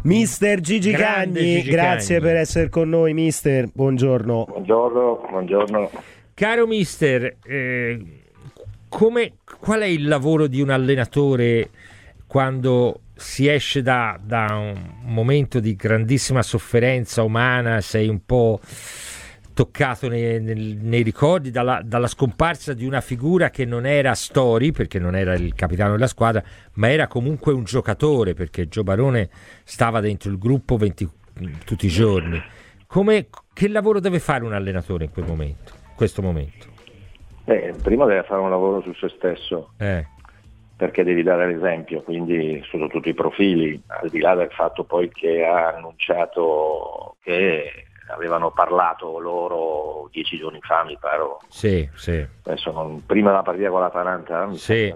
Mister Gigi Grande Cagni, Gigi grazie Cagni. per essere con noi, mister. Buongiorno. Buongiorno. Caro mister, qual è il lavoro di un allenatore quando si esce da un momento di grandissima sofferenza umana, sei un po' toccato nei ricordi dalla scomparsa di una figura che non era Story, perché non era il capitano della squadra, ma era comunque un giocatore, perché Gio Barone stava dentro il gruppo tutti i giorni. Che lavoro deve fare un allenatore in questo momento? Prima deve fare un lavoro su se stesso, perché devi dare l'esempio, quindi sotto tutti i profili, al di là del fatto poi che ha annunciato che avevano parlato loro 10 giorni fa, mi pare. Sì. Adesso prima della partita con l'Atalanta, Sì.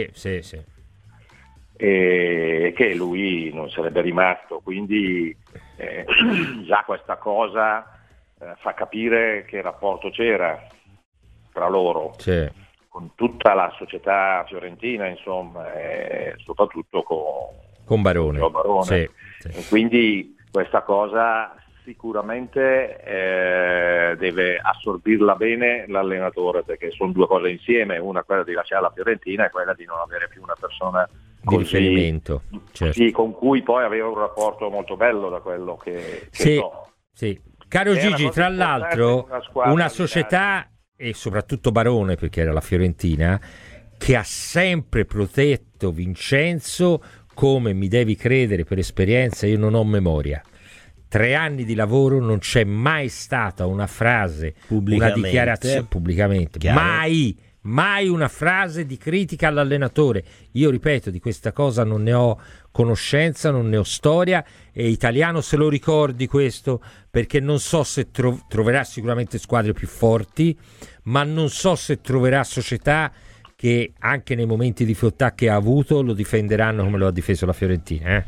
E che lui non sarebbe rimasto, quindi già questa cosa fa capire che rapporto c'era tra loro, con tutta la società fiorentina, insomma, e soprattutto con Barone. Barone. Sì. E quindi questa cosa sicuramente deve assorbirla bene l'allenatore, perché sono due cose insieme, una quella di lasciare la Fiorentina e quella di non avere più una persona di riferimento, sì, con cui poi aveva un rapporto molto bello, da quello che so. Sì. Caro Gigi, tra l'altro una società, e soprattutto Barone, perché era la Fiorentina, che ha sempre protetto Vincenzo, come mi devi credere per esperienza, io non ho memoria. 3 anni di lavoro, non c'è mai stata una frase, una dichiarazione pubblicamente, mai una frase di critica all'allenatore. Io ripeto, di questa cosa non ne ho conoscenza, non ne ho storia, e Italiano se lo ricordi questo, perché non so se troverà sicuramente squadre più forti, ma non so se troverà società che anche nei momenti di difficoltà che ha avuto lo difenderanno come lo ha difeso la Fiorentina.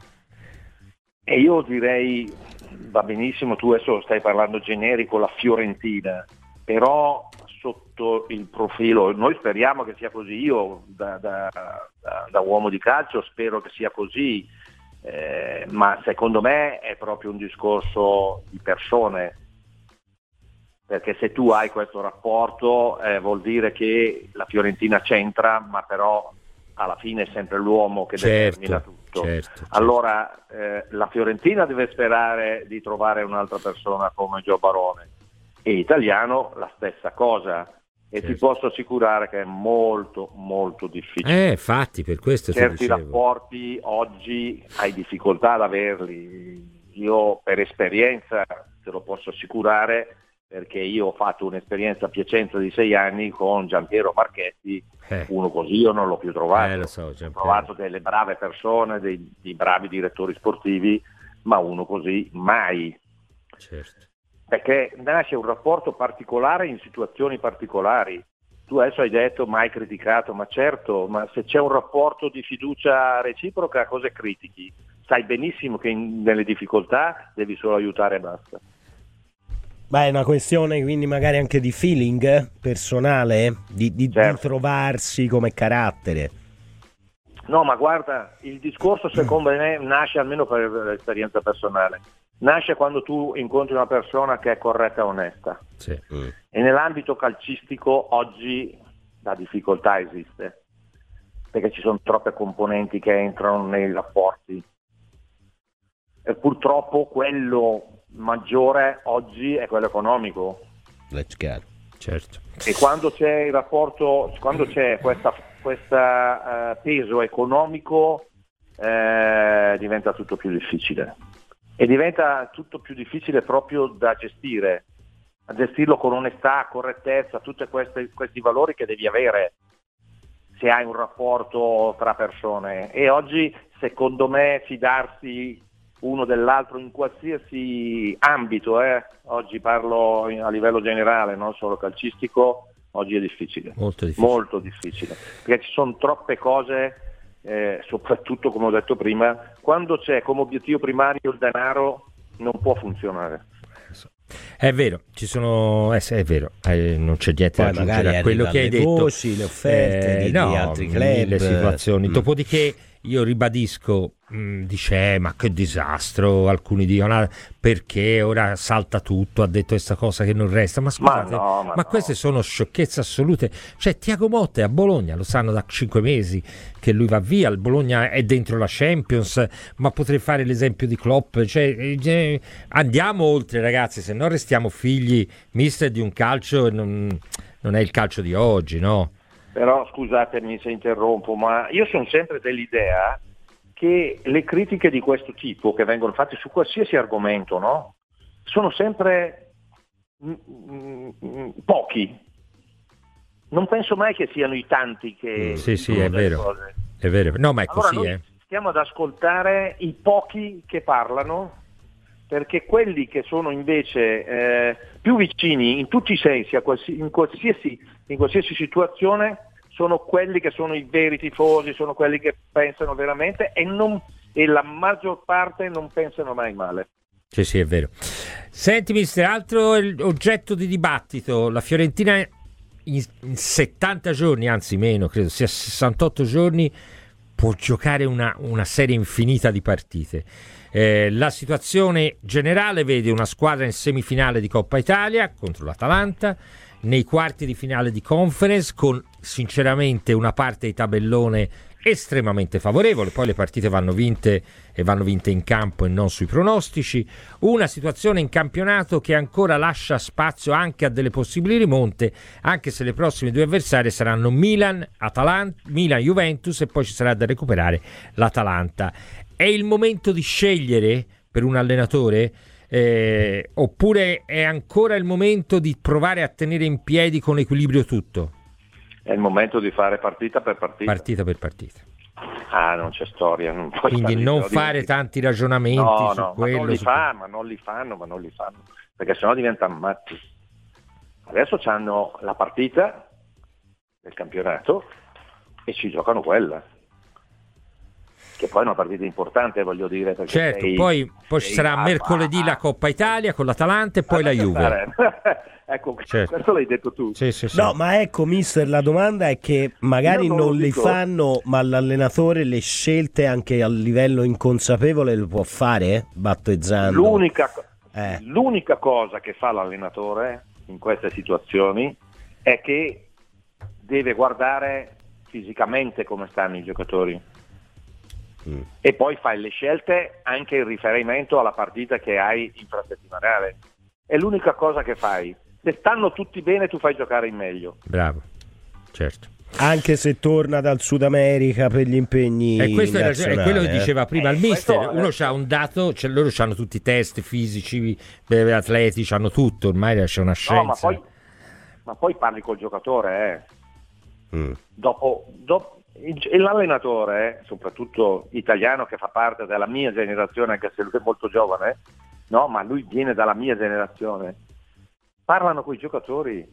E io direi, va benissimo, tu adesso stai parlando generico, la Fiorentina, però sotto il profilo, noi speriamo che sia così, io da uomo di calcio spero che sia così, ma secondo me è proprio un discorso di persone, perché se tu hai questo rapporto vuol dire che la Fiorentina c'entra, ma però alla fine è sempre l'uomo che determina tutto. Certo. Allora la Fiorentina deve sperare di trovare un'altra persona come Gio Barone, e Italiano la stessa cosa, e ti posso assicurare che è molto molto difficile. Infatti, per questo certi rapporti oggi hai difficoltà ad averli. Io per esperienza te lo posso assicurare, perché io ho fatto un'esperienza a Piacenza di 6 anni con Giampiero Marchetti. Uno così io non l'ho più trovato. Ho trovato delle brave persone, dei bravi direttori sportivi, ma uno così mai. Certo. Perché nasce un rapporto particolare in situazioni particolari. Tu adesso hai detto mai criticato, ma certo, ma se c'è un rapporto di fiducia reciproca, cosa critichi? Sai benissimo che nelle difficoltà devi solo aiutare e basta. Beh, è una questione quindi magari anche di feeling personale, di trovarsi come carattere. No, ma guarda, il discorso secondo me nasce, almeno per l'esperienza personale, nasce quando tu incontri una persona che è corretta e onesta. Sì. E nell'ambito calcistico oggi la difficoltà esiste, perché ci sono troppe componenti che entrano nei rapporti. E purtroppo quello maggiore oggi è quello economico. Certo. E quando c'è il rapporto, quando c'è questa peso economico, diventa tutto più difficile, e diventa tutto più difficile proprio da gestire, a gestirlo con onestà, correttezza, tutti questi valori che devi avere se hai un rapporto tra persone. E oggi secondo me fidarsi uno dell'altro in qualsiasi ambito, oggi parlo a livello generale, non solo calcistico, oggi è difficile, molto difficile, perché ci sono troppe cose, soprattutto come ho detto prima, quando c'è come obiettivo primario il denaro non può funzionare. È vero, ci sono, è vero, non c'è niente da aggiungere a quello che hai detto. Voci, le offerte di altri club, le situazioni. Dopodiché io ribadisco, dice ma che disastro, alcuni dicono perché ora salta tutto, ha detto questa cosa che non resta, ma scusate, ma queste sono sciocchezze assolute. Cioè Thiago Motta è a Bologna, lo sanno da 5 mesi che lui va via, il Bologna è dentro la Champions, ma potrei fare l'esempio di Klopp, cioè, andiamo oltre ragazzi, se no restiamo figli mister di un calcio, non è il calcio di oggi, no? Però scusatemi se interrompo, ma io sono sempre dell'idea che le critiche di questo tipo che vengono fatte su qualsiasi argomento, no? Sono sempre pochi. Non penso mai che siano i tanti che... Sì, è vero. Cose. È vero. No, ma è allora così, stiamo ad ascoltare i pochi che parlano, perché quelli che sono invece più vicini in tutti i sensi in qualsiasi situazione sono quelli che sono i veri tifosi, sono quelli che pensano veramente e la maggior parte non pensano mai male. Sì, è vero. Senti mister, altro oggetto di dibattito, la Fiorentina in 70 giorni, anzi meno, credo sia 68 giorni, può giocare una serie infinita di partite. La situazione generale vede una squadra in semifinale di Coppa Italia contro l'Atalanta, nei quarti di finale di Conference con sinceramente una parte di tabellone estremamente favorevole, poi le partite vanno vinte in campo e non sui pronostici, una situazione in campionato che ancora lascia spazio anche a delle possibili rimonte, anche se le prossime due avversarie saranno Milan, Juventus e poi ci sarà da recuperare l'Atalanta. È il momento di scegliere per un allenatore? Oppure è ancora il momento di provare a tenere in piedi con equilibrio tutto? È il momento di fare partita per partita. Partita per partita. Non c'è storia. Quindi non fare tanti ragionamenti su quello. Ma non li fanno, perché sennò diventano matti. Adesso hanno la partita del campionato e ci giocano quella. Che poi è una partita importante, voglio dire. Certo, poi ci sarà mercoledì la Coppa Italia con l'Atalanta e poi la Juve. Ecco, certo. Questo l'hai detto tu. Sì. No, ma ecco, mister, la domanda è che magari non le fanno, ma l'allenatore le scelte anche a livello inconsapevole le può fare, battezzando. L'unica cosa che fa l'allenatore in queste situazioni è che deve guardare fisicamente come stanno i giocatori. E poi fai le scelte anche in riferimento alla partita che hai infrasettimanale. È l'unica cosa che fai. Se stanno tutti bene tu fai giocare in meglio. Bravo, certo. Anche se torna dal Sud America per gli impegni e questo nazionali, è quello che diceva prima il mister. Uno c'ha un dato, loro hanno tutti i test fisici, atletici, hanno tutto, ormai c'è una scienza. No, ma poi parli col giocatore, Dopo e l'allenatore, soprattutto italiano, che fa parte della mia generazione, anche se lui è molto giovane, no, ma lui viene dalla mia generazione, parlano con i giocatori,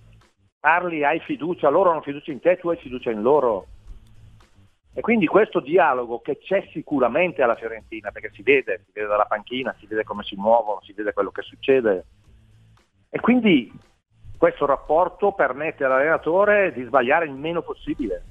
hai fiducia, loro hanno fiducia in te, tu hai fiducia in loro, e quindi questo dialogo che c'è sicuramente alla Fiorentina, perché si vede dalla panchina, si vede come si muovono, si vede quello che succede, e quindi questo rapporto permette all'allenatore di sbagliare il meno possibile.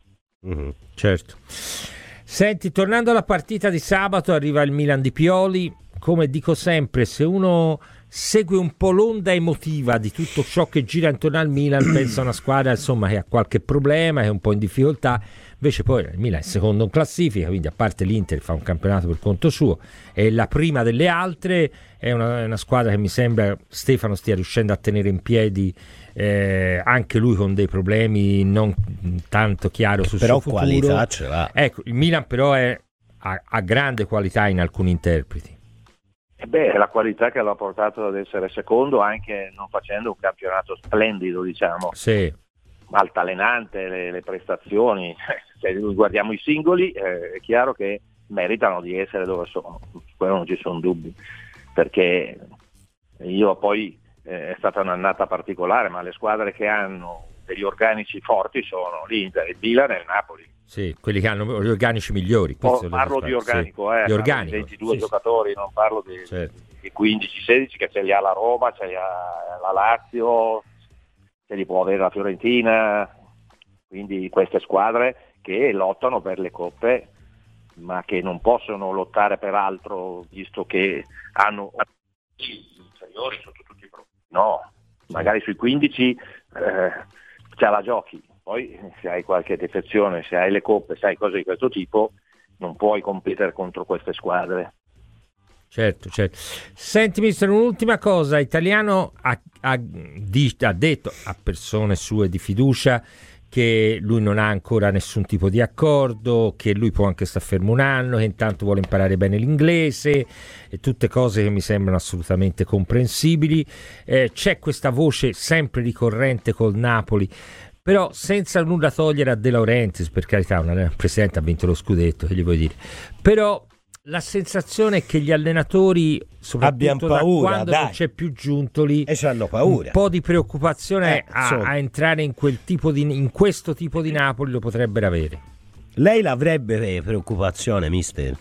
Certo. Senti, tornando alla partita di sabato, arriva il Milan di Pioli. Come dico sempre, se uno segue un po' l'onda emotiva di tutto ciò che gira intorno al Milan, pensa a una squadra insomma che ha qualche problema, che è un po' in difficoltà. Invece poi il Milan è secondo in classifica, quindi a parte l'Inter fa un campionato per conto suo, è la prima delle altre, è una squadra che mi sembra Stefano stia riuscendo a tenere in piedi, anche lui con dei problemi non tanto chiaro sul suo futuro. Però qualità ce l'ha. Ecco, il Milan però ha grande qualità in alcuni interpreti. È la qualità che l'ha portato ad essere secondo, anche non facendo un campionato splendido, diciamo. Sì. Altalenante le prestazioni, se guardiamo i singoli è chiaro che meritano di essere dove sono, su quello non ci sono dubbi, perché io poi è stata un'annata particolare, ma le squadre che hanno degli organici forti sono l'Inter, il Milan e il Napoli. Sì, quelli che hanno gli organici migliori. Parlo di organico, di organico. 22 giocatori, non parlo di 15-16 che ce li ha la Roma, ce li ha la Lazio, se li può avere la Fiorentina, quindi queste squadre che lottano per le coppe ma che non possono lottare per altro, visto che hanno inferiori sotto tutti i profili. No, magari sui 15 ce la giochi, poi se hai qualche defezione, se hai le coppe, se hai cose di questo tipo, non puoi competere contro queste squadre. Certo. Senti mister, un'ultima cosa, Italiano ha detto a persone sue di fiducia che lui non ha ancora nessun tipo di accordo, che lui può anche stare fermo un anno, che intanto vuole imparare bene l'inglese, e tutte cose che mi sembrano assolutamente comprensibili. C'è questa voce sempre ricorrente col Napoli, però senza nulla togliere a De Laurentiis, per carità, un presidente ha vinto lo scudetto, che gli vuoi dire, però la sensazione è che gli allenatori, soprattutto paura, quando non c'è più Giuntoli, e c'hanno paura. Un po' di preoccupazione a entrare in questo tipo di Napoli lo potrebbero avere. Lei l'avrebbe preoccupazione, mister?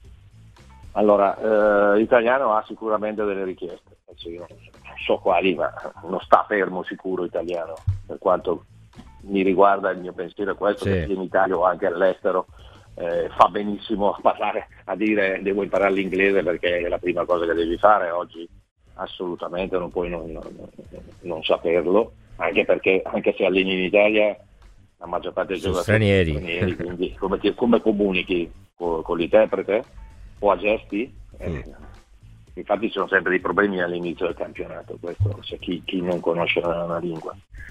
Allora, Italiano ha sicuramente delle richieste, io non so quali, ma non sta fermo sicuro Italiano, per quanto mi riguarda il mio pensiero è questo, che in Italia o anche all'estero fa benissimo a dire devo imparare l'inglese perché è la prima cosa che devi fare oggi. Assolutamente non puoi non saperlo, anche perché anche se alleni in Italia la maggior parte dei giocatori sono stranieri, quindi come comunichi con l'interprete o a gesti? Infatti ci sono sempre dei problemi all'inizio del campionato, questo se chi non conosce una lingua.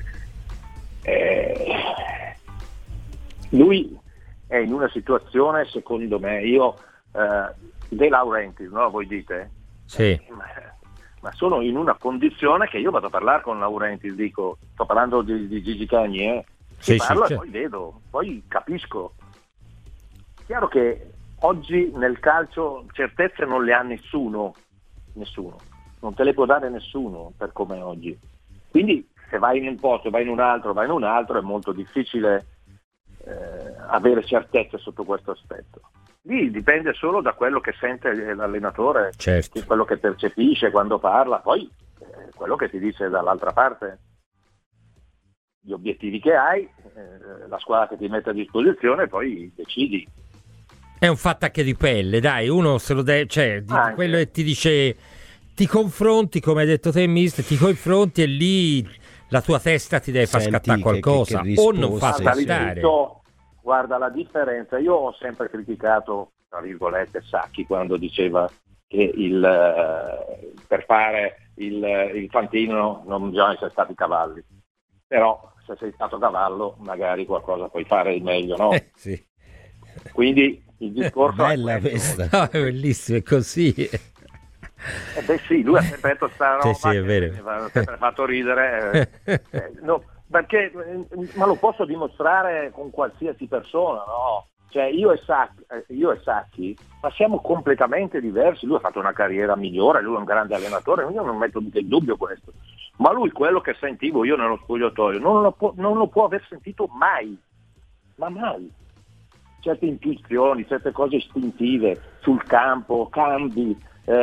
Lui è in una situazione, secondo me, De Laurentiis, no? Voi dite? Sì. Ma sono in una condizione che io vado a parlare con Laurentiis, sto parlando di Gigi Cagni, parlo e poi vedo, poi capisco. Chiaro che oggi nel calcio certezze non le ha nessuno, non te le può dare nessuno per come è oggi. Quindi se vai in un posto, vai in un altro, è molto difficile avere certezze sotto questo aspetto. Lì dipende solo da quello che sente l'allenatore, quello che percepisce quando parla, poi quello che ti dice dall'altra parte, gli obiettivi che hai, la squadra che ti mette a disposizione, poi decidi. È un fattacche di pelle, dai, uno se lo deve, quello che ti dice, ti confronti, come hai detto te mister, ti confronti e lì la tua testa ti deve far scattare qualcosa o non fa scattare. Guarda la differenza, io ho sempre criticato, tra virgolette, Sacchi quando diceva che per fare il fantino non bisogna essere stati cavalli, però se sei stato cavallo magari qualcosa puoi fare di meglio, no? Sì. Quindi il discorso bella questa. No, è bellissimo, è così. Sì, lui ha sempre detto sta roba, sì, è vero. Mi ha sempre fatto ridere, no, perché ma lo posso dimostrare con qualsiasi persona, no? Cioè io e Sacchi ma siamo completamente diversi. Lui ha fatto una carriera migliore, lui è un grande allenatore, io non metto in dubbio questo, ma lui quello che sentivo io nello spogliatoio non lo può aver sentito mai, ma mai. Certe intuizioni, certe cose istintive sul campo, cambi,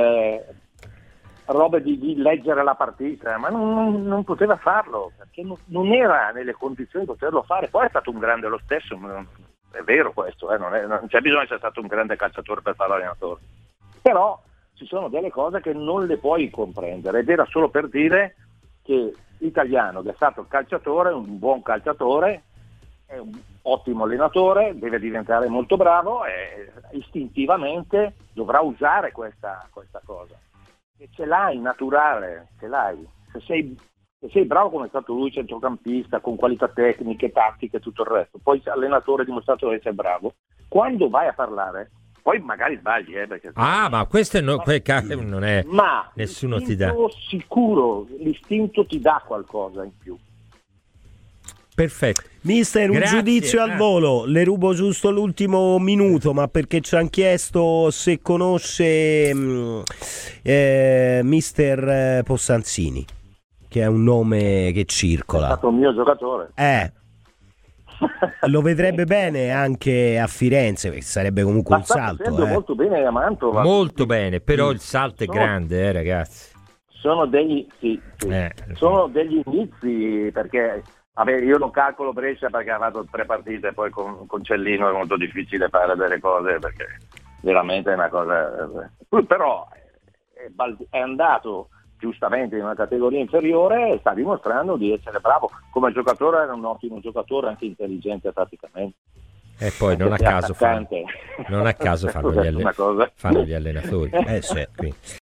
robe di leggere la partita, ma non poteva farlo perché non era nelle condizioni di poterlo fare. Poi è stato un grande lo stesso, è vero questo, non c'è bisogno di essere stato un grande calciatore per fare l'allenatore, però ci sono delle cose che non le puoi comprendere, ed era solo per dire che Italiano, che è stato calciatore, un buon calciatore, è un ottimo allenatore, deve diventare molto bravo e istintivamente dovrà usare questa cosa. E ce l'hai naturale, ce l'hai. Se sei bravo come è stato lui, centrocampista, con qualità tecniche, tattiche e tutto il resto, poi allenatore dimostrato che sei bravo, quando vai a parlare, poi magari sbagli, perché ma questo non è, ma nessuno ti dà. Sicuro, l'istinto ti dà qualcosa in più. Perfetto. Mister, un giudizio al volo, le rubo giusto l'ultimo minuto, ma perché ci hanno chiesto se conosce mister Possanzini, che è un nome che circola. È stato un mio giocatore. Lo vedrebbe bene anche a Firenze, che sarebbe comunque un salto. Molto bene a Mantova. Molto bene, però il salto è grande, ragazzi. Sono degli inizi, perché Vabbè, io non calcolo Brescia perché ha fatto 3 partite, poi con Cellino è molto difficile fare delle cose perché veramente è una cosa. Però è andato giustamente in una categoria inferiore e sta dimostrando di essere bravo. Come giocatore era un ottimo giocatore, anche intelligente tatticamente. E poi non a caso fanno gli allenatori. Sì. Sì.